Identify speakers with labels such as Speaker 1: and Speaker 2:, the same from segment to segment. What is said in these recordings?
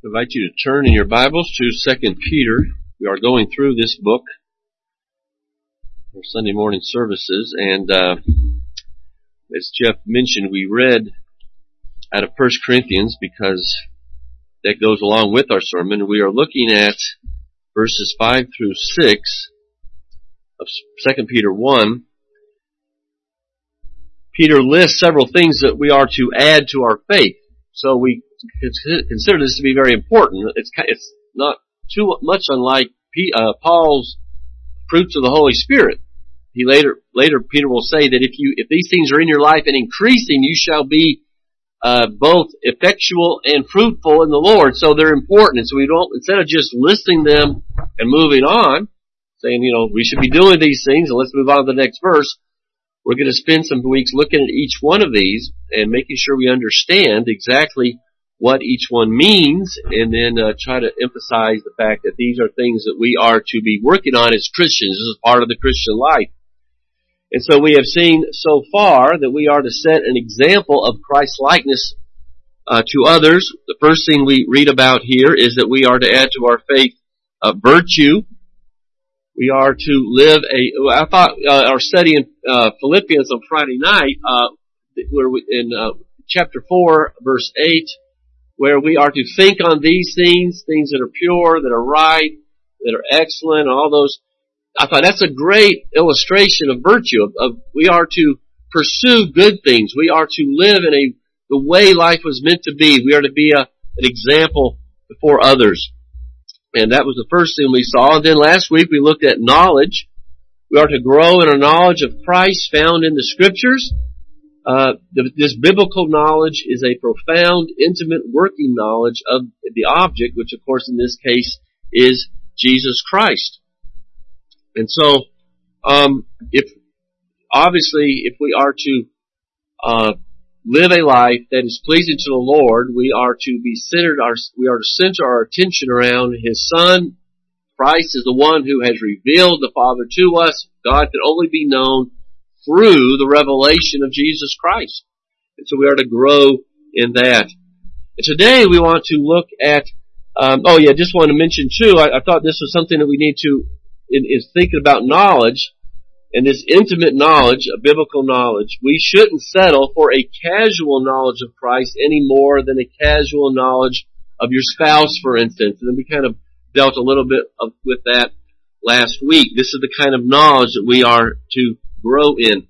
Speaker 1: I invite you to turn in your Bibles to 2 Peter. We are going through this book for Sunday morning services, and as Jeff mentioned, we read out of 1 Corinthians because that goes along with our sermon. We are looking at verses 5 through 6 of 2 Peter 1. Peter lists several things that we are to add to our faith. So we consider this to be very important. It's not too much unlike Paul's fruits of the Holy Spirit. He later Peter will say that if these things are in your life and increasing, you shall be both effectual and fruitful in the Lord. So they're important. And so we don't, instead of just listing them and moving on, saying, we should be doing these things and let's move on to the next verse, we're going to spend some weeks looking at each one of these and making sure we understand exactly what each one means, and then try to emphasize the fact that these are things that we are to be working on as Christians. This is part of the Christian life. And so we have seen so far that we are to set an example of Christ's likeness to others. The first thing we read about here is that we are to add to our faith virtue. We are to live I thought our study in Philippians on Friday night, where in chapter 4, verse 8, where we are to think on these things that are pure, that are right, that are excellent, all those. I thought that's a great illustration of virtue. We are to pursue good things. We are to live in the way life was meant to be. We are to be an example before others. And that was the first thing we saw. And then last week we looked at knowledge. We are to grow in our knowledge of Christ found in the Scriptures. This biblical knowledge is a profound, intimate, working knowledge of the object, which of course in this case is Jesus Christ. And so, if we are to live a life that is pleasing to the Lord, we are to center our attention around His Son. Christ is the one who has revealed the Father to us. God can only be known through the revelation of Jesus Christ. And so we are to grow in that. And today we want to look at, just want to mention too, I thought this was something that we need to, is thinking about knowledge, and this intimate knowledge, a biblical knowledge. We shouldn't settle for a casual knowledge of Christ any more than a casual knowledge of your spouse, for instance. And then we kind of dealt a little bit with that last week. This is the kind of knowledge that we are to grow in.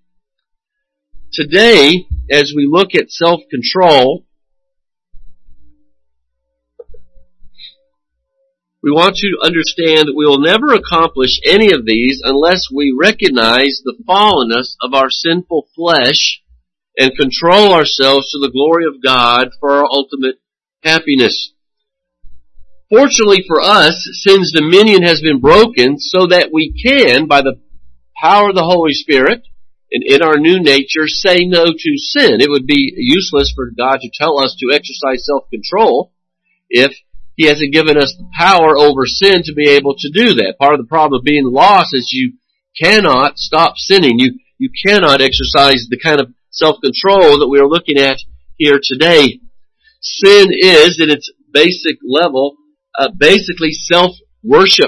Speaker 1: Today, as we look at self-control, we want you to understand that we will never accomplish any of these unless we recognize the fallenness of our sinful flesh and control ourselves to the glory of God for our ultimate happiness. Fortunately for us, sin's dominion has been broken so that we can, by the power of the Holy Spirit and in our new nature, say no to sin. It would be useless for God to tell us to exercise self-control if He hasn't given us the power over sin to be able to do that. Part of the problem of being lost is you cannot stop sinning. You cannot exercise the kind of self-control that we are looking at here today. Sin is, at its basic level, basically self-worship.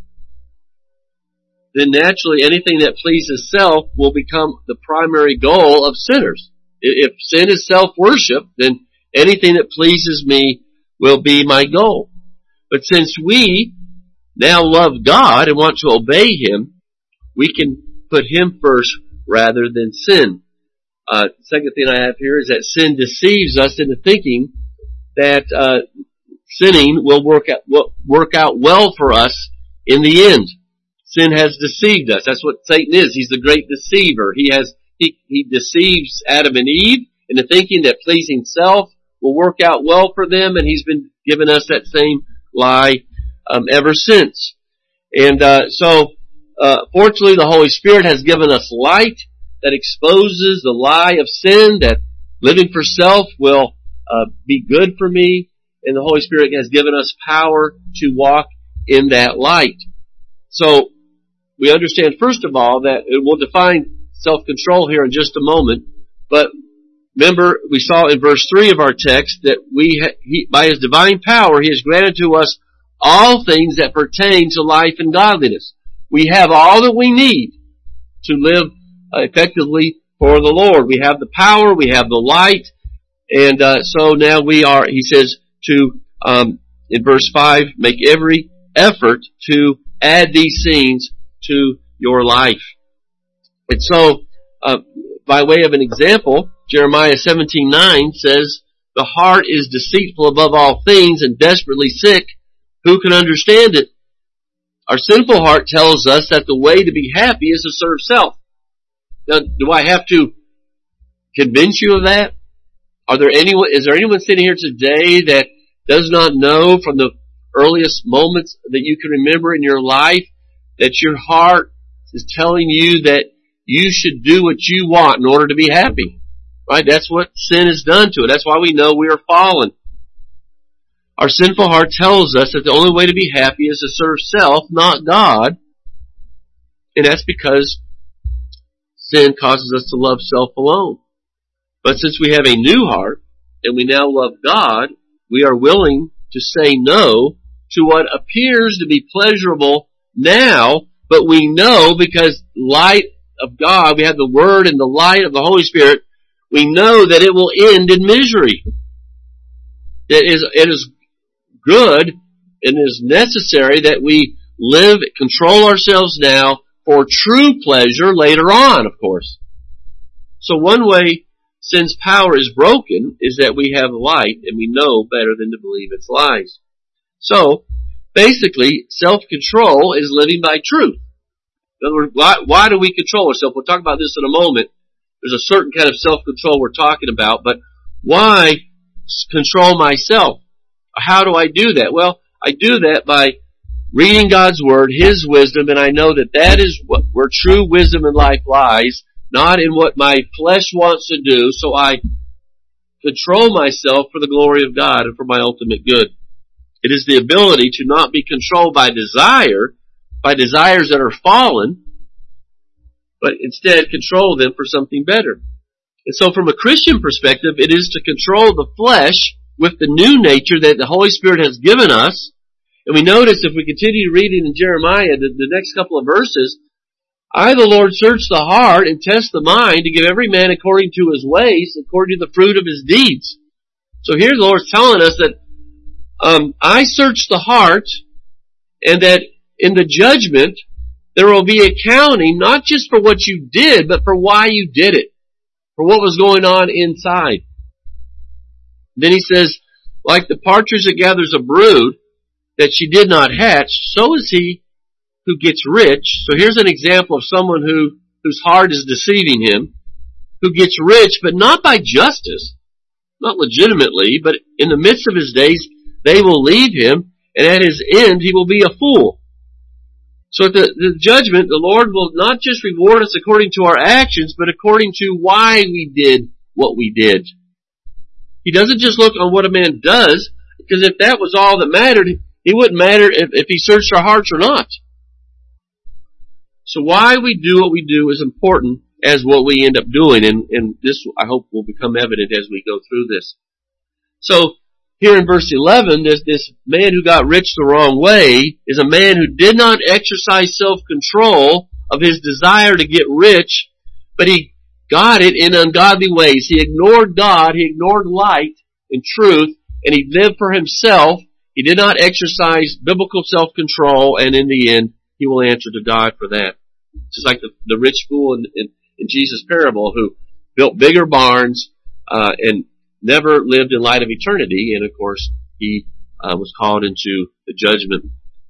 Speaker 1: Then naturally anything that pleases self will become the primary goal of sinners. If sin is self-worship, then anything that pleases me will be my goal. But since we now love God and want to obey Him, we can put Him first rather than sin. Second thing I have here is that sin deceives us into thinking that sinning will work out well for us in the end. Sin has deceived us. That's what Satan is. He's the great deceiver. He deceives Adam and Eve into thinking that pleasing self will work out well for them, and he's been giving us that same lie ever since. And fortunately, the Holy Spirit has given us light that exposes the lie of sin, that living for self will be good for me, and the Holy Spirit has given us power to walk in that light. So we understand, first of all, that we'll define self-control here in just a moment, but remember, we saw in verse 3 of our text that by His divine power, He has granted to us all things that pertain to life and godliness. We have all that we need to live effectively for the Lord. We have the power, we have the light, and so now He says to, in verse 5, make every effort to add these things to your life. And so, by way of an example, Jeremiah 17:9 says, the heart is deceitful above all things and desperately sick. Who can understand it? Our sinful heart tells us that the way to be happy is to serve self. Now, do I have to convince you of that? Is there anyone sitting here today that does not know from the earliest moments that you can remember in your life that your heart is telling you that you should do what you want in order to be happy? Right? That's what sin has done to it. That's why we know we are fallen. Our sinful heart tells us that the only way to be happy is to serve self, not God. And that's because sin causes us to love self alone. But since we have a new heart, and we now love God, we are willing to say no to what appears to be pleasurable now, but we know because light of God, we have the Word and the light of the Holy Spirit, we know that it will end in misery. It is good and is necessary that we control ourselves now for true pleasure later on, of course. So one way sin's power is broken is that we have light and we know better than to believe its lies. So, basically, self-control is living by truth. In other words, why do we control ourselves? We'll talk about this in a moment. There's a certain kind of self-control we're talking about, but why control myself? How do I do that? Well, I do that by reading God's Word, His wisdom, and I know that is where true wisdom in life lies, not in what my flesh wants to do, so I control myself for the glory of God and for my ultimate good. It is the ability to not be controlled by desires that are fallen, but instead control them for something better. And so from a Christian perspective, it is to control the flesh with the new nature that the Holy Spirit has given us. And we notice if we continue reading in Jeremiah, the next couple of verses, I, the Lord, search the heart and test the mind to give every man according to his ways, according to the fruit of his deeds. So here the Lord's telling us that I search the heart, and that in the judgment there will be accounting not just for what you did, but for why you did it, for what was going on inside. Then he says, like the partridge that gathers a brood that she did not hatch, so is he who gets rich. So here's an example of someone whose heart is deceiving him, who gets rich, but not by justice, not legitimately, but in the midst of his days, they will leave him, and at his end, he will be a fool. So at the judgment, the Lord will not just reward us according to our actions, but according to why we did what we did. He doesn't just look on what a man does, because if that was all that mattered, it wouldn't matter if he searched our hearts or not. So why we do what we do is important as what we end up doing, and this, I hope, will become evident as we go through this. So, here in verse 11, this man who got rich the wrong way is a man who did not exercise self-control of his desire to get rich, but he got it in ungodly ways. He ignored God, he ignored light and truth, and he lived for himself. He did not exercise biblical self-control, and in the end, he will answer to God for that. Just like the rich fool in Jesus' parable who built bigger barns and never lived in light of eternity, and of course, he was called into the judgment.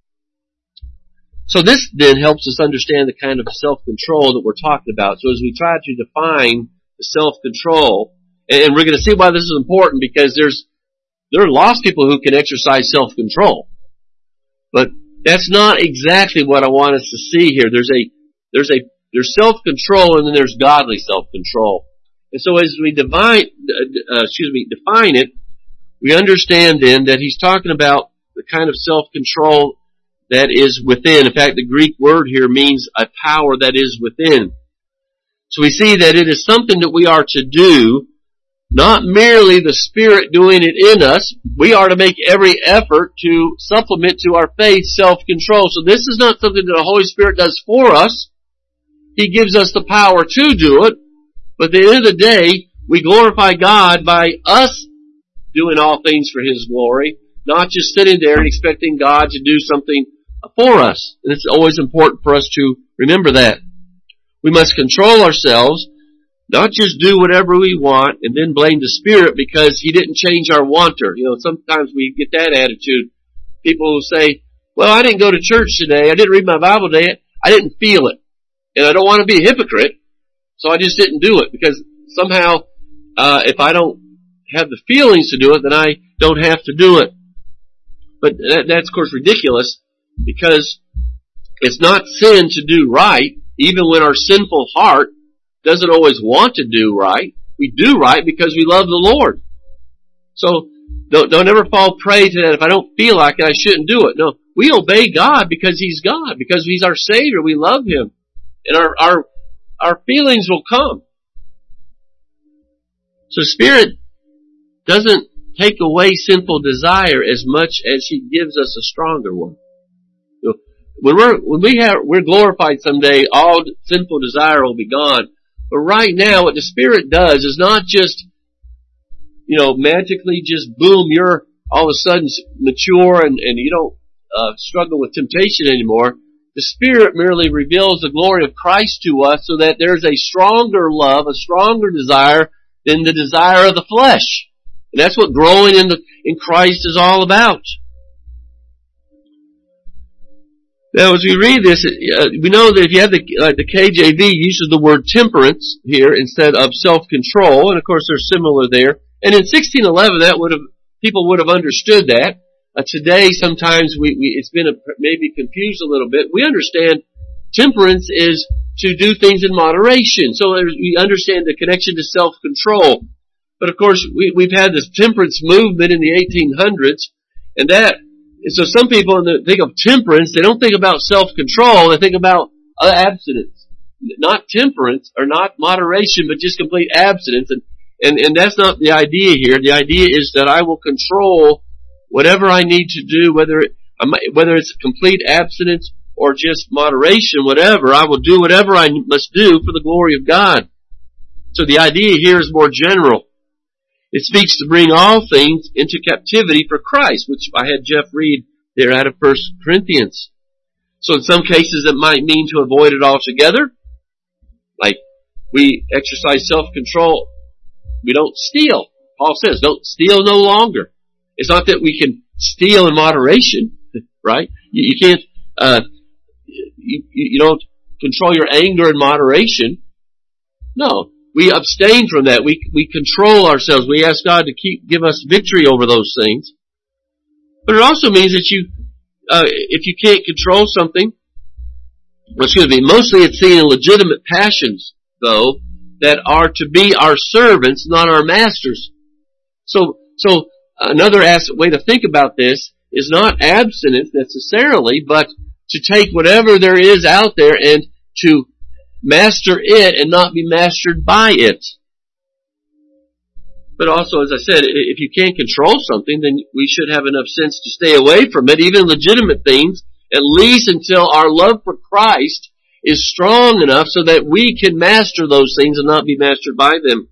Speaker 1: So this then helps us understand the kind of self-control that we're talking about. So as we try to define the self-control, and we're going to see why this is important, because there are lost people who can exercise self-control. But that's not exactly what I want us to see here. There's self-control, and then there's godly self-control. And so as we define it, we understand then that he's talking about the kind of self-control that is within. In fact, the Greek word here means a power that is within. So we see that it is something that we are to do not merely the Spirit doing it in us. We are to make every effort to supplement to our faith self-control. So this is not something that the Holy Spirit does for us. He gives us the power to do it. But at the end of the day, we glorify God by us doing all things for His glory, not just sitting there and expecting God to do something for us. And it's always important for us to remember that. We must control ourselves, not just do whatever we want and then blame the Spirit because He didn't change our wanter. You know, sometimes we get that attitude. People will say, well, I didn't go to church today. I didn't read my Bible today. I didn't feel it. And I don't want to be a hypocrite, so I just didn't do it because somehow, if I don't have the feelings to do it, then I don't have to do it. But that's of course ridiculous because it's not sin to do right, even when our sinful heart doesn't always want to do right. We do right because we love the Lord. So don't ever fall prey to that. If I don't feel like it, I shouldn't do it. No, we obey God because He's God, because He's our Savior. We love Him, and our feelings will come. So Spirit doesn't take away sinful desire as much as He gives us a stronger one. So when we're glorified someday, all sinful desire will be gone. But right now, what the Spirit does is not just, magically just boom, you're all of a sudden mature and you don't struggle with temptation anymore. The Spirit merely reveals the glory of Christ to us so that there's a stronger love, a stronger desire than the desire of the flesh. And that's what growing in Christ is all about. Now, as we read this, we know that if you have the KJV uses the word temperance here instead of self-control, and of course they're similar there. And in 1611, people would have understood that. Today, sometimes it's been maybe confused a little bit. We understand temperance is to do things in moderation. So we understand the connection to self-control. But of course, we've had this temperance movement in the 1800s, and so some people, when they think of temperance, they don't think about self-control, they think about abstinence. Not temperance, or not moderation, but just complete abstinence. And that's not the idea here. The idea is that I will control whatever I need to do, whether it's complete abstinence or just moderation, whatever. I will do whatever I must do for the glory of God. So the idea here is more general. It speaks to bring all things into captivity for Christ, which I had Jeff read there out of 1 Corinthians. So in some cases it might mean to avoid it altogether. Like we exercise self-control. We don't steal. Paul says, don't steal no longer. It's not that we can steal in moderation, right? You can't, you don't control your anger in moderation. No. We abstain from that. We control ourselves. We ask God to give us victory over those things. But it also means that if you can't control something, mostly it's seen in legitimate passions, though, that are to be our servants, not our masters. So another way to think about this is not abstinence necessarily, but to take whatever there is out there and to master it and not be mastered by it. But also, as I said, if you can't control something, then we should have enough sense to stay away from it, even legitimate things, at least until our love for Christ is strong enough so that we can master those things and not be mastered by them.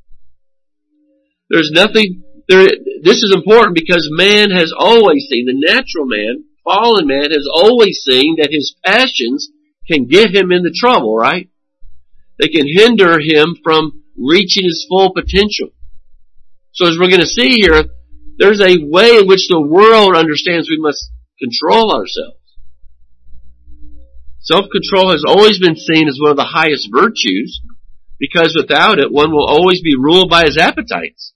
Speaker 1: This is important because man has always seen, the natural man, fallen man, has always seen that his passions can get him into trouble, right? They can hinder him from reaching his full potential. So as we're going to see here, there's a way in which the world understands we must control ourselves. Self-control has always been seen as one of the highest virtues because without it, one will always be ruled by his appetites.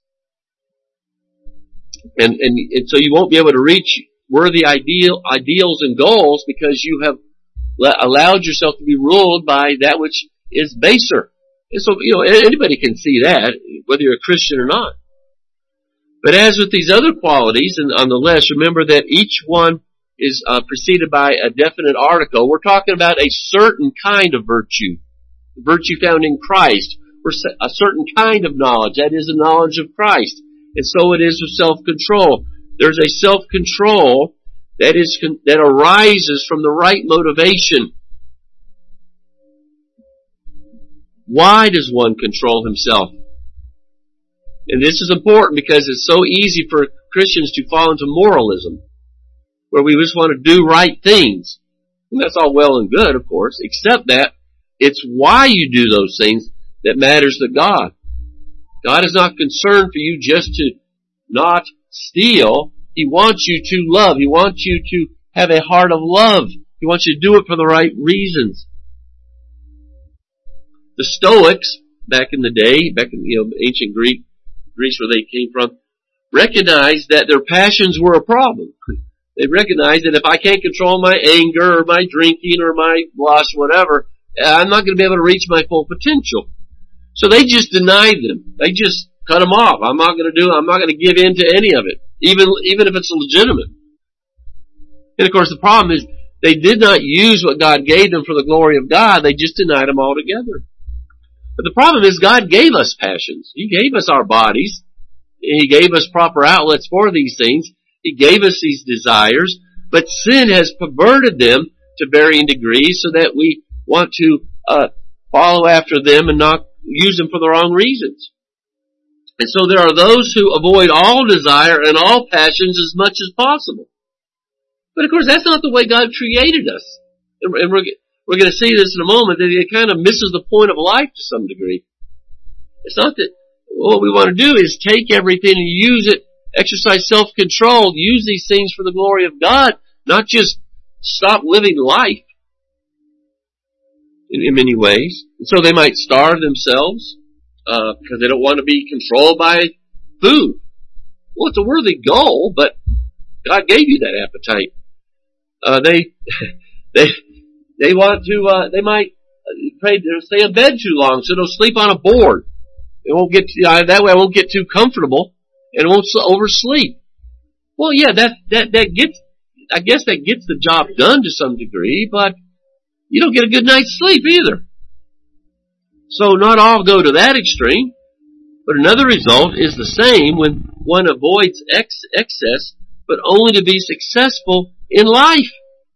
Speaker 1: And so you won't be able to reach worthy ideals and goals because you have allowed yourself to be ruled by that which is baser. And so, anybody can see that, whether you're a Christian or not. But as with these other qualities, and on the list, remember that each one is preceded by a definite article. We're talking about a certain kind of virtue. The virtue found in Christ. for a certain kind of knowledge. That is the knowledge of Christ. And so it is with self-control. There's a self-control that arises from the right motivation. Why does one control himself? And this is important because it's so easy for Christians to fall into moralism, where we just want to do right things. And that's all well and good, of course, except that it's why you do those things that matters to God. God is not concerned for you just to not steal. He wants you to love. He wants you to have a heart of love. He wants you to do it for the right reasons. The Stoics, back in the day, back in ancient Greece where they came from, recognized that their passions were a problem. They recognized that if I can't control my anger or my drinking or my lust, whatever, I'm not going to be able to reach my full potential. So they just denied them. They just cut them off. I'm not going to give in to any of it, even if it's legitimate. And of course the problem is they did not use what God gave them for the glory of God. They just denied them altogether. But the problem is God gave us passions. He gave us our bodies. He gave us proper outlets for these things. He gave us these desires. But sin has perverted them to varying degrees so that we want to follow after them and not use them for the wrong reasons. And so there are those who avoid all desire and all passions as much as possible. But of course that's not the way God created us. And we're going to see this in a moment, that it kind of misses the point of life to some degree. It's not that what we want to do is take everything and use it, exercise self-control, use these things for the glory of God, not just stop living life in many ways. And so they might starve themselves because they don't want to be controlled by food. Well, it's a worthy goal, but God gave you that appetite. They want to, they might stay in bed too long, so they'll sleep on a board. It won't get, that way I won't get too comfortable, and it won't oversleep. Well, yeah, I guess that gets the job done to some degree, but you don't get a good night's sleep either. So not all go to that extreme, but another result is the same when one avoids excess, but only to be successful in life.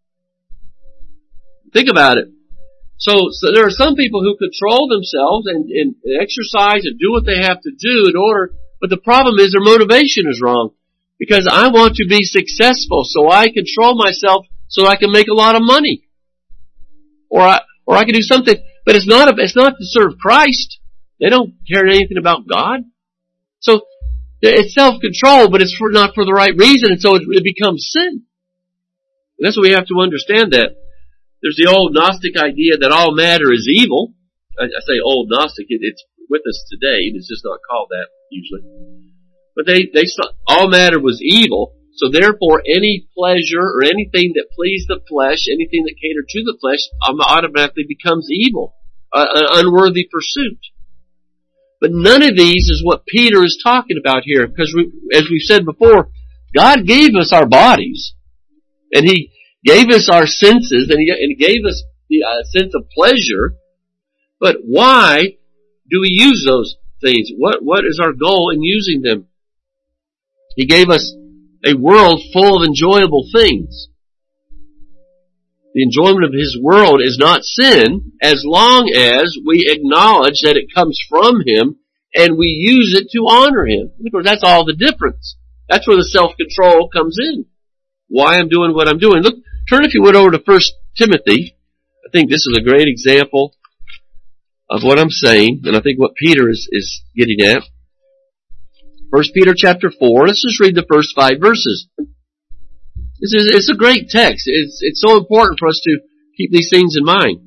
Speaker 1: Think about it. So there are some people who control themselves and exercise and do what they have to do in order, but the problem is their motivation is wrong. Because I want to be successful, so I control myself so I can make a lot of money. Or I can do something, but it's not to serve Christ. They don't care anything about God. So it's self-control, but it's not for the right reason, and so it becomes sin. And that's what we have to understand that. There's the old Gnostic idea that all matter is evil. I say old Gnostic, it's with us today. It's just not called that usually. But they saw all matter was evil, so therefore any pleasure or anything that pleased the flesh, anything that catered to the flesh, automatically becomes evil, an unworthy pursuit. But none of these is what Peter is talking about here, because as we've said before, God gave us our bodies, and He gave us our senses, and He gave us the sense of pleasure. But why do we use those things? What is our goal in using them? He gave us a world full of enjoyable things. The enjoyment of His world is not sin, as long as we acknowledge that it comes from Him and we use it to honor Him. Of course, that's all the difference. That's where the self-control comes in. Why I'm doing what I'm doing. Look, turn if you would over to 1 Timothy. I think this is a great example of what I'm saying, and I think what Peter is getting at. 1 Peter chapter 4, let's just read the first 5 verses. It's a great text. It's so important for us to keep these things in mind.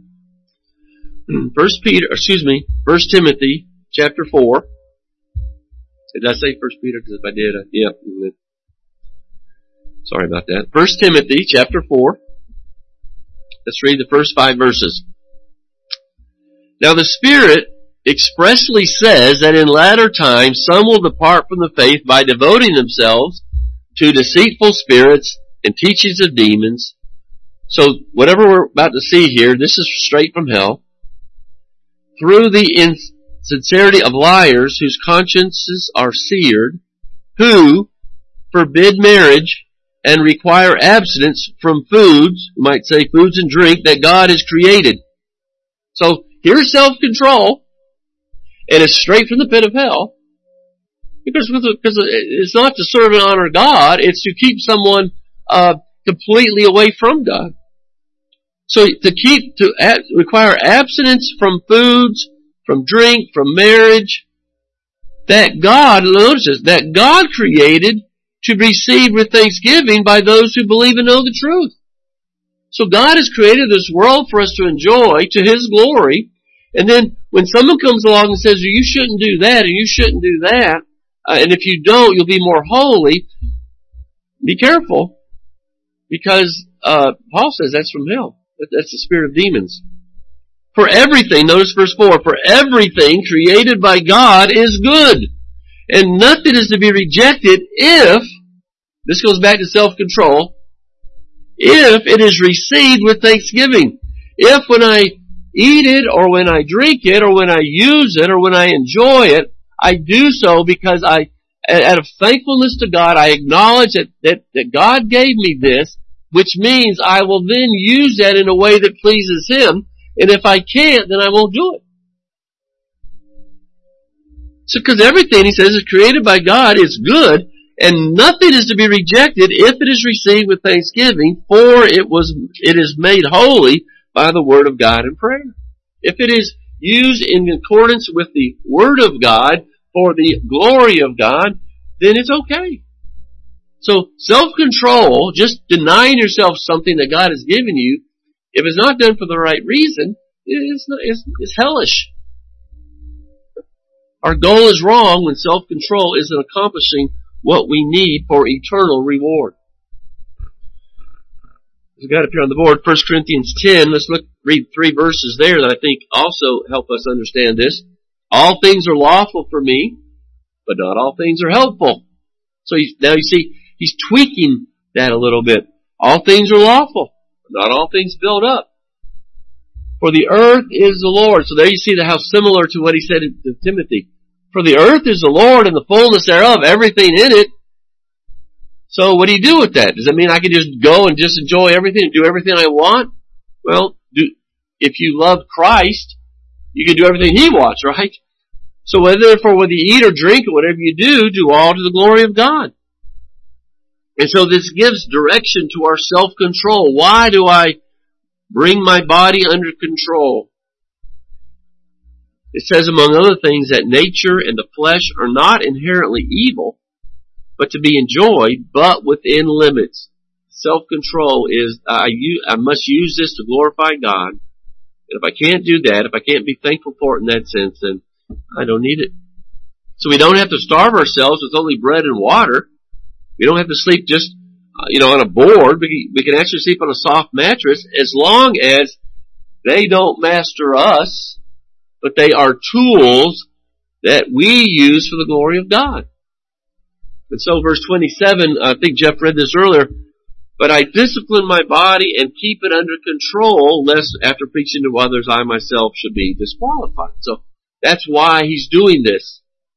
Speaker 1: 1 Timothy chapter 4. Did I say 1 Peter? Because if I did, yeah. Sorry about that. 1 Timothy chapter 4. Let's read the first 5 verses. Now the Spirit expressly says that in latter times some will depart from the faith by devoting themselves to deceitful spirits and teachings of demons. So whatever we're about to see here, this is straight from hell. Through the sincerity of liars whose consciences are seared, who forbid marriage and require abstinence from foods, you might say foods and drink, that God has created. So here's self-control, and it's straight from the pit of hell. Because it's not to serve and honor God, it's to keep someone completely away from God. So to require abstinence from foods, from drink, from marriage, that God, notice this, that God created to be received with thanksgiving by those who believe and know the truth. So God has created this world for us to enjoy to His glory, and then when someone comes along and says, you shouldn't do that, and you shouldn't do that, and if you don't, you'll be more holy, be careful, because Paul says that's from hell. That's the spirit of demons. For everything, notice verse 4, for everything created by God is good, and nothing is to be rejected if, this goes back to self-control, if it is received with thanksgiving. If when I eat it, or when I drink it, or when I use it, or when I enjoy it, I do so because out of thankfulness to God, I acknowledge that God gave me this, which means I will then use that in a way that pleases Him, and if I can't, then I won't do it. So, because everything, he says, is created by God is good, and nothing is to be rejected if it is received with thanksgiving, for it is made holy by the word of God and prayer. If it is used in accordance with the word of God for the glory of God, then it's okay. So self-control, just denying yourself something that God has given you, if it's not done for the right reason, it's hellish. Our goal is wrong when self-control isn't accomplishing what we need for eternal reward. We've got it here on the board, 1 Corinthians 10. Let's read 3 verses there that I think also help us understand this. All things are lawful for me, but not all things are helpful. So now you see, he's tweaking that a little bit. All things are lawful, but not all things build up. For the earth is the Lord. So there you see how similar to what he said to Timothy. For the earth is the Lord and the fullness thereof, everything in it. So what do you do with that? Does that mean I can just go and just enjoy everything and do everything I want? Well, if you love Christ, you can do everything He wants, right? So therefore, whether you eat or drink or whatever you do all to the glory of God. And so this gives direction to our self-control. Why do I bring my body under control? It says, among other things, that nature and the flesh are not inherently evil, but to be enjoyed, but within limits. Self-control is, I must use this to glorify God. And if I can't do that, if I can't be thankful for it in that sense, then I don't need it. So we don't have to starve ourselves with only bread and water. We don't have to sleep just, on a board. We can actually sleep on a soft mattress as long as they don't master us, but they are tools that we use for the glory of God. And so verse 27, I think Jeff read this earlier, but I discipline my body and keep it under control, lest after preaching to others I myself should be disqualified. So that's why he's doing this.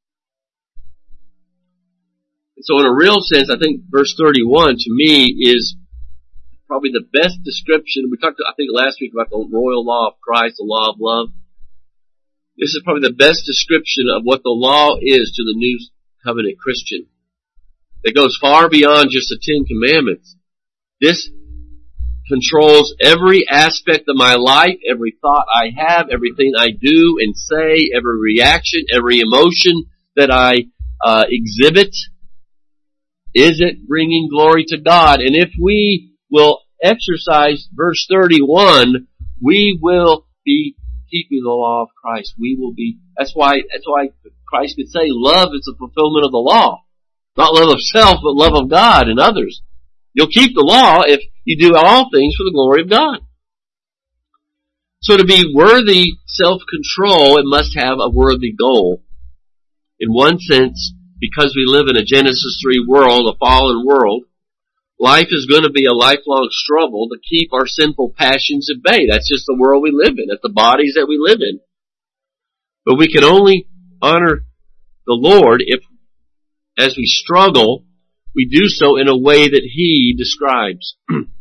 Speaker 1: And so in a real sense, I think verse 31 to me is probably the best description. We talked, I think, last week about the royal law of Christ, the law of love. This is probably the best description of what the law is to the new covenant Christian. It goes far beyond just the 10 Commandments. This controls every aspect of my life, every thought I have, everything I do and say, every reaction, every emotion that I exhibit. Is it bringing glory to God? And if we will exercise verse 31, we will be keeping the law of Christ. We will be, that's why Christ could say love is the fulfillment of the law. Not love of self, but love of God and others. You'll keep the law if you do all things for the glory of God. So to be worthy self-control, it must have a worthy goal. In one sense, because we live in a Genesis 3 world, a fallen world, life is going to be a lifelong struggle to keep our sinful passions at bay. That's just the world we live in. That's the bodies that we live in. But we can only honor the Lord if, as we struggle, we do so in a way that He describes.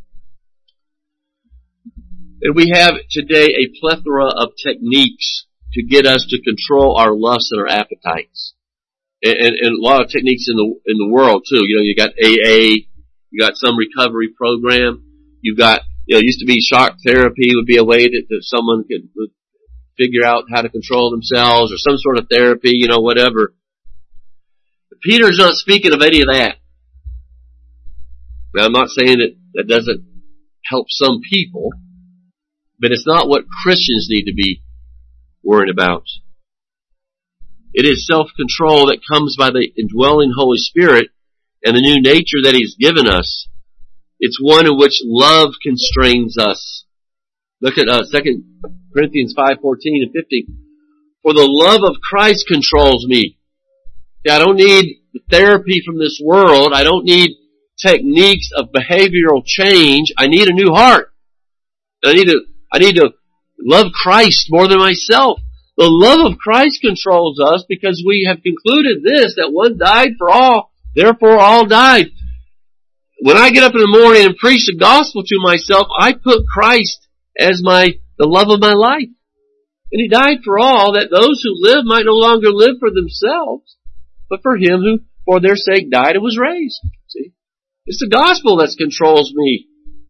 Speaker 1: And we have today a plethora of techniques to get us to control our lusts and our appetites. And a lot of techniques in the world too. You know, you got AA, you got some recovery program, you've got, it used to be shock therapy would be a way that someone could figure out how to control themselves, or some sort of therapy, whatever. But Peter's not speaking of any of that. Now, I'm not saying that doesn't help some people, but it's not what Christians need to be worried about. It is self-control that comes by the indwelling Holy Spirit and the new nature that He's given us. It's one in which love constrains us. Look at 2 Corinthians 5:14 and 15. For the love of Christ controls me. I don't need the therapy from this world. I don't need techniques of behavioral change. I need a new heart. I need to love Christ more than myself. The love of Christ controls us because we have concluded this, that one died for all, therefore all died. When I get up in the morning and preach the gospel to myself, I put Christ as the love of my life. And He died for all, that those who live might no longer live for themselves, but for Him who for their sake died and was raised. See? It's the gospel that controls me.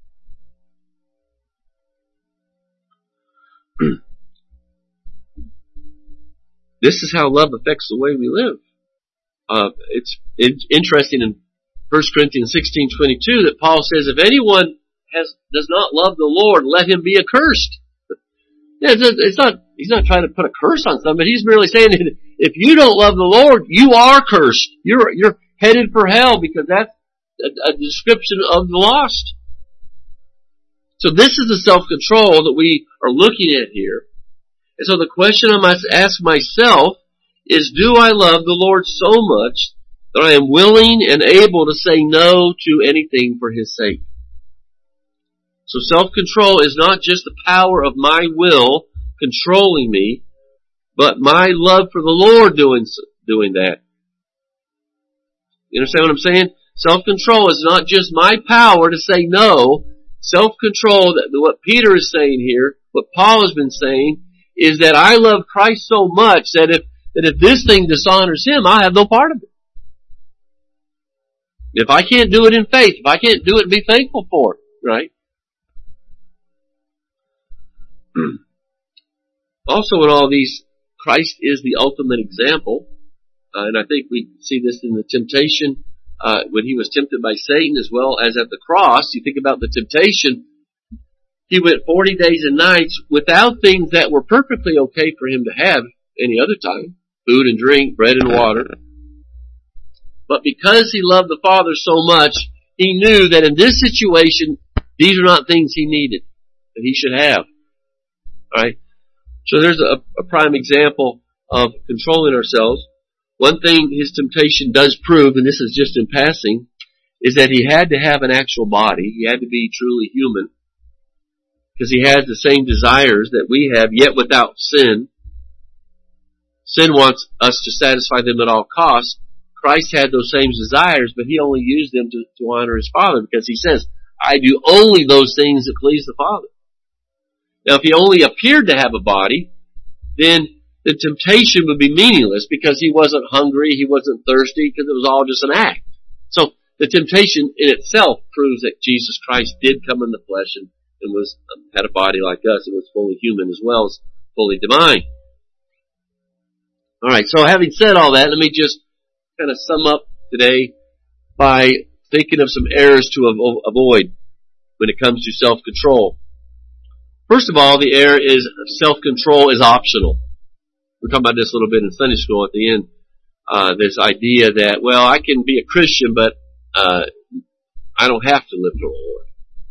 Speaker 1: This is how love affects the way we live. It's interesting in 1 Corinthians 16:22 that Paul says, if anyone does not love the Lord, let him be accursed. He's not trying to put a curse on somebody. He's merely saying that if you don't love the Lord, you are cursed. You're headed for hell, because that's a description of the lost. So this is the self-control that we are looking at here. And so the question I must ask myself is, do I love the Lord so much that I am willing and able to say no to anything for His sake? So self-control is not just the power of my will controlling me, but my love for the Lord doing that. You understand what I'm saying? Self-control is not just my power to say no. Self-control, what Peter is saying here, what Paul has been saying, is that I love Christ so much that if this thing dishonors Him, I have no part of it. If I can't do it in faith, if I can't do it and be thankful for it, right? Also in all these, Christ is the ultimate example. And I think we see this in the temptation when He was tempted by Satan, as well as at the cross. You think about the temptation. He went 40 days and nights without things that were perfectly okay for Him to have any other time. Food and drink, bread and water. But because He loved the Father so much, He knew that in this situation, these are not things He needed, that He should have. Alright? So there's a prime example of controlling ourselves. One thing His temptation does prove, and this is just in passing, is that He had to have an actual body. He had to be truly human, because He has the same desires that we have, yet without sin. Sin wants us to satisfy them at all costs. Christ had those same desires, but He only used them to honor His Father, because He says, I do only those things that please the Father. Now, if He only appeared to have a body, then the temptation would be meaningless, because He wasn't hungry, He wasn't thirsty, because it was all just an act. So the temptation in itself proves that Jesus Christ did come in the flesh and had a body like us. It was fully human as well as fully divine. Alright, so having said all that, let me just kind of sum up today by thinking of some errors to avoid when it comes to self-control. First of all, the error is self-control is optional. We talked about this a little bit in Sunday school at the end. This idea that, well, I can be a Christian, but I don't have to live for the Lord.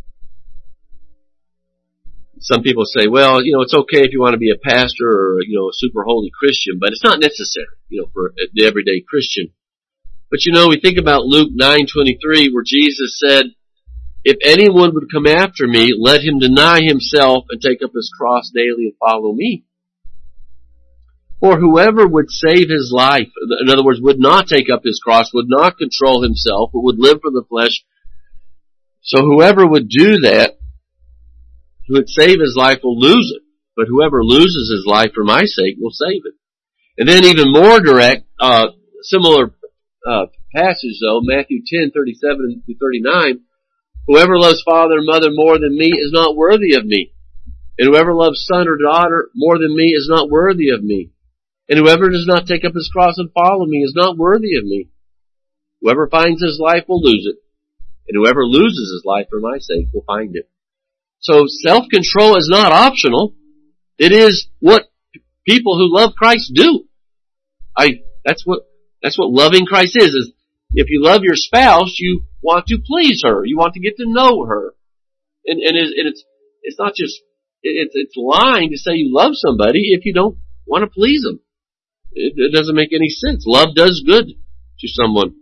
Speaker 1: Some people say, well, it's okay if you want to be a pastor or, a super holy Christian, but it's not necessary, for the everyday Christian. But we think about Luke 9:23, where Jesus said, if anyone would come after me, let him deny himself and take up his cross daily and follow me. For whoever would save his life, in other words, would not take up his cross, would not control himself, but would live for the flesh. So whoever would do that, who would save his life, will lose it. But whoever loses his life for my sake will save it. And then even more direct, similar passage though, Matthew 10:37-39. Whoever loves father and mother more than me is not worthy of me. And whoever loves son or daughter more than me is not worthy of me. And whoever does not take up his cross and follow me is not worthy of me. Whoever finds his life will lose it. And whoever loses his life for my sake will find it. So self-control is not optional. It is what people who love Christ do. That's what loving Christ is if you love your spouse, you want to please her. You want to get to know her. And it's not just, it's lying to say you love somebody if you don't want to please them. It doesn't make any sense. Love does good to someone.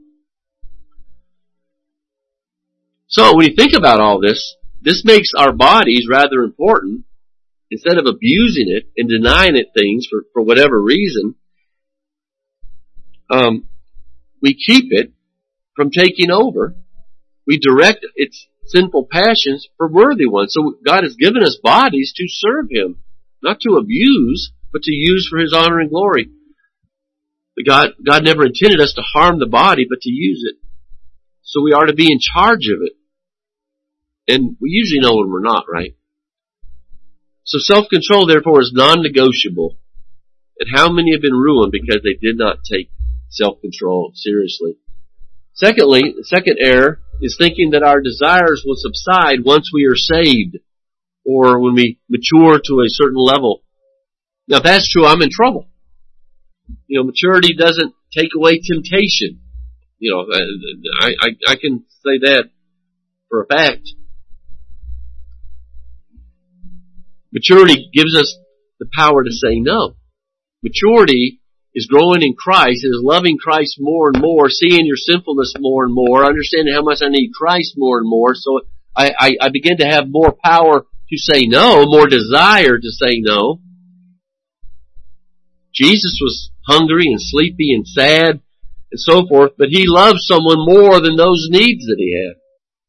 Speaker 1: So when you think about all this, this makes our bodies rather important. Instead of abusing it and denying it things for whatever reason, we keep it from taking over. We direct its sinful passions for worthy ones. So God has given us bodies to serve Him, not to abuse, but to use for His honor and glory. But God never intended us to harm the body, but to use it. So we are to be in charge of it. And we usually know when we're not, right? So self-control, therefore, is non-negotiable. And how many have been ruined because they did not take self-control seriously? Secondly, the second error is thinking that our desires will subside once we are saved or when we mature to a certain level. Now, if that's true, I'm in trouble. Maturity doesn't take away temptation. I can say that for a fact. Maturity gives us the power to say no. Maturity is growing in Christ, is loving Christ more and more, seeing your sinfulness more and more, understanding how much I need Christ more and more. So I begin to have more power to say no, more desire to say no. Jesus was hungry and sleepy and sad and so forth, but He loved someone more than those needs that He had.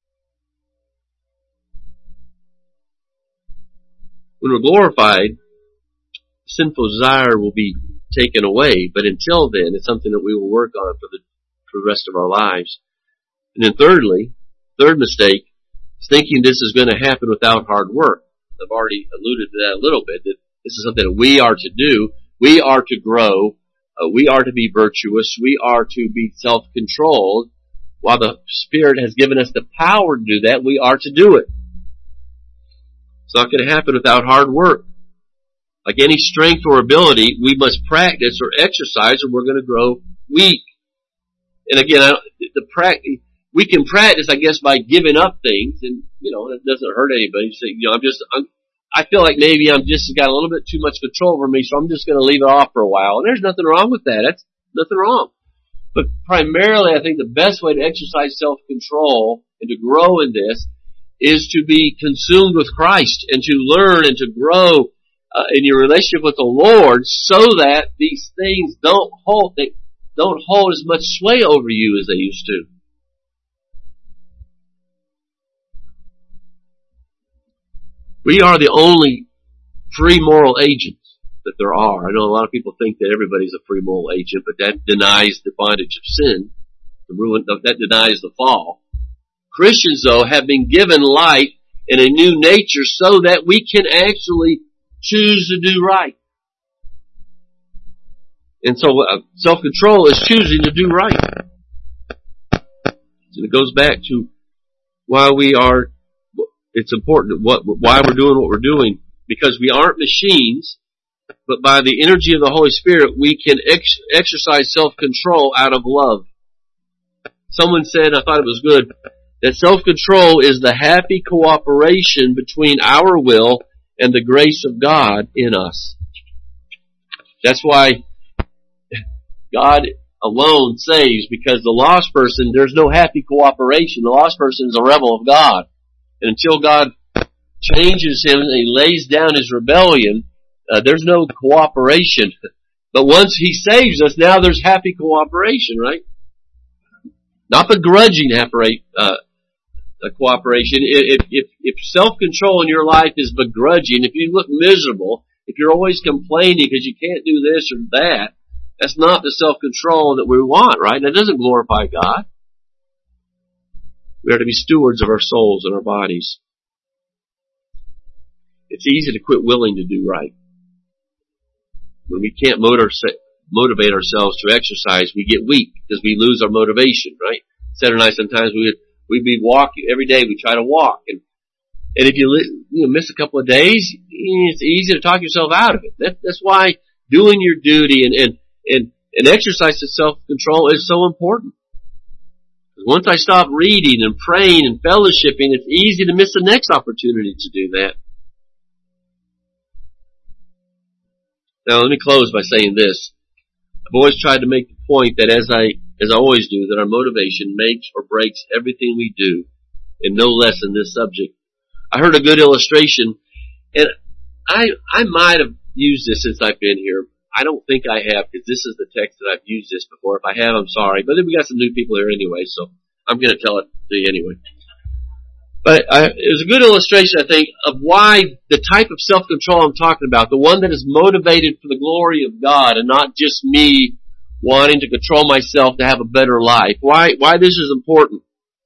Speaker 1: When we're glorified, sinful desire will be taken away, but until then, it's something that we will work on for the rest of our lives. And then thirdly, third mistake, is thinking this is going to happen without hard work. I've already alluded to that a little bit, that this is something that we are to do. We are to grow. We are to be virtuous. We are to be self-controlled. While the Spirit has given us the power to do that, we are to do it. It's not going to happen without hard work. Like any strength or ability, we must practice or exercise or we're going to grow weak. And again, we can practice, I guess, by giving up things, and, it doesn't hurt anybody. So, I feel like maybe I'm just got a little bit too much control over me, so I'm just going to leave it off for a while. And there's nothing wrong with that. That's nothing wrong. But primarily, I think the best way to exercise self-control and to grow in this is to be consumed with Christ and to learn and to grow in your relationship with the Lord, so that these things don't hold as much sway over you as they used to. We are the only free moral agents that there are. I know a lot of people think that everybody's a free moral agent, but that denies the bondage of sin, that denies the fall. Christians, though, have been given light and a new nature so that we can actually choose to do right. And so self-control is choosing to do right. And it goes back to why it's important why we're doing what we're doing, because we aren't machines, but by the energy of the Holy Spirit, we can exercise self-control out of love. Someone said, I thought it was good, that self-control is the happy cooperation between our will and the grace of God in us. That's why God alone saves, because the lost person, there's no happy cooperation. The lost person is a rebel of God. And until God changes him and He lays down his rebellion, there's no cooperation. But once He saves us, now there's happy cooperation, right? Not begrudging cooperation. If self-control in your life is begrudging, if you look miserable, if you're always complaining because you can't do this or that, that's not the self-control that we want, right? That doesn't glorify God. We are to be stewards of our souls and our bodies. It's easy to quit willing to do right. When we can't motivate ourselves to exercise, we get weak because we lose our motivation, right? Sarah and I sometimes we'd be walking every day. We try to walk, and if you miss a couple of days, it's easy to talk yourself out of it. That's why doing your duty and exercise of self-control is so important. Once I stop reading and praying and fellowshipping, it's easy to miss the next opportunity to do that. Now let me close by saying this. I've always tried to make the point that as I always do, that our motivation makes or breaks everything we do, and no less in this subject. I heard a good illustration, and I might have used this since I've been here. I don't think I have, because this is the text that I've used this before. If I have, I'm sorry. But then we got some new people here anyway, so I'm going to tell it to you anyway. But it was a good illustration, I think, of why the type of self-control I'm talking about, the one that is motivated for the glory of God and not just me wanting to control myself to have a better life. Why this is important.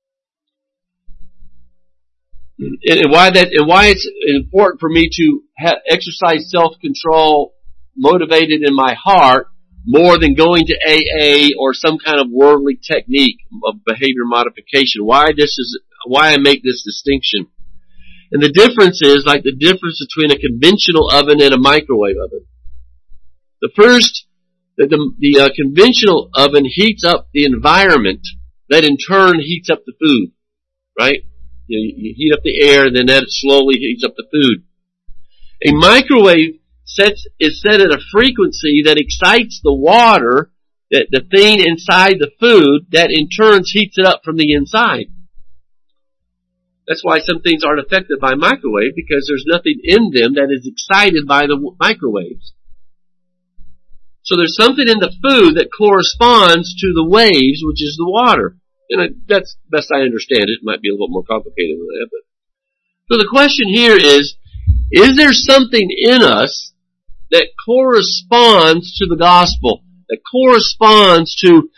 Speaker 1: And why it's important for me to exercise self-control motivated in my heart more than going to AA or some kind of worldly technique of behavior modification. Why I make this distinction. And the difference is like the difference between a conventional oven and a microwave oven. The conventional oven heats up the environment that in turn heats up the food, right? You heat up the air, and then that slowly heats up the food. A microwave is set at a frequency that excites the water, the thing inside the food, that in turn heats it up from the inside. That's why some things aren't affected by microwave, because there's nothing in them that is excited by the microwaves. So there's something in the food that corresponds to the waves, which is the water. And that's best I understand it. It might be a little more complicated than that. So the question here is there something in us that corresponds to the gospel, that corresponds to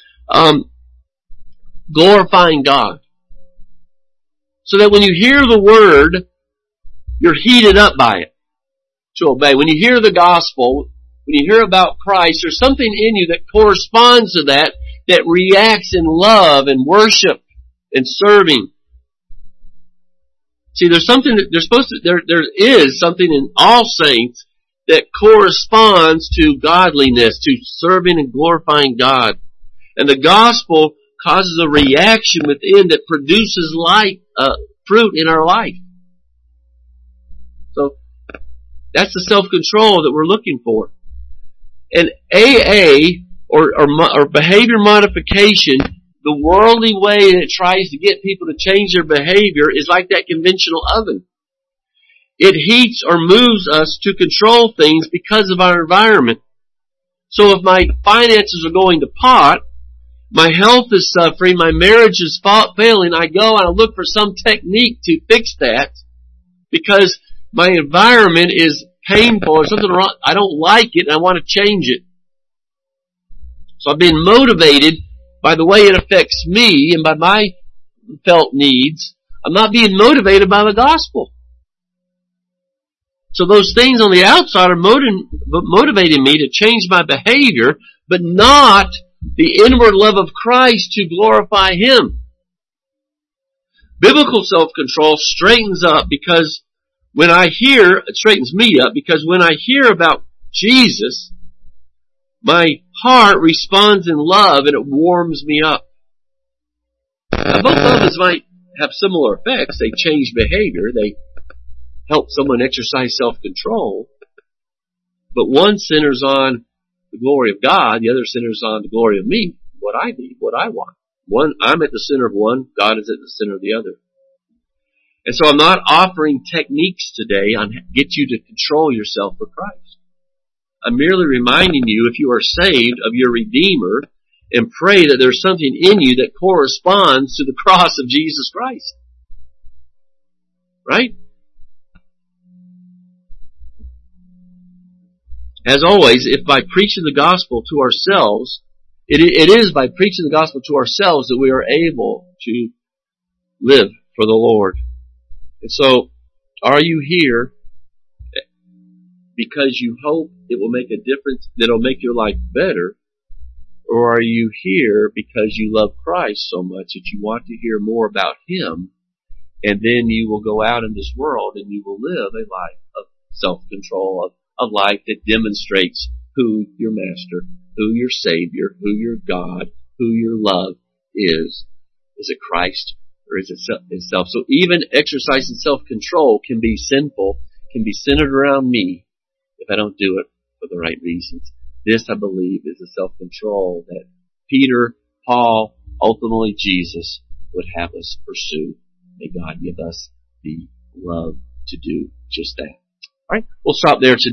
Speaker 1: glorifying God? So that when you hear the word, you're heated up by it to obey. When you hear the gospel, when you hear about Christ, there's something in you that corresponds to that reacts in love and worship and serving. See, there's something that there is something in all saints that corresponds to godliness, to serving and glorifying God. And the gospel causes a reaction within that produces fruit in our life. So that's the self-control that we're looking for. And AA or behavior modification, the worldly way that it tries to get people to change their behavior is like that conventional oven. It heats or moves us to control things because of our environment. So if my finances are going to pot, my health is suffering, my marriage is failing, I go and I look for some technique to fix that because my environment is painful or something wrong. I don't like it and I want to change it. So I'm being motivated by the way it affects me and by my felt needs. I'm not being motivated by the gospel. So those things on the outside are motivating me to change my behavior, but not the inward love of Christ to glorify Him. Biblical self-control straightens me up because when I hear about Jesus, my heart responds in love and it warms me up. Now, both of us might have similar effects. They change behavior. They help someone exercise self-control. But one centers on the glory of God, the other centers on the glory of me, what I need, what I want. I'm at the center of one, God is at the center of the other. And so I'm not offering techniques today on get you to control yourself for Christ. I'm merely reminding you, if you are saved, of your Redeemer, and pray that there's something in you that corresponds to the cross of Jesus Christ. Right? As always, if by preaching the gospel to ourselves, it is by preaching the gospel to ourselves that we are able to live for the Lord. And so, are you here because you hope it will make a difference, that it'll make your life better? Or are you here because you love Christ so much that you want to hear more about Him, and then you will go out in this world and you will live a life of self-control, a life that demonstrates who your Master, who your Savior, who your God, who your love is. Is it Christ or is it itself? So even exercising self-control can be sinful, can be centered around me if I don't do it for the right reasons. This, I believe, is the self-control that Peter, Paul, ultimately Jesus would have us pursue. May God give us the love to do just that. All right, we'll stop there today.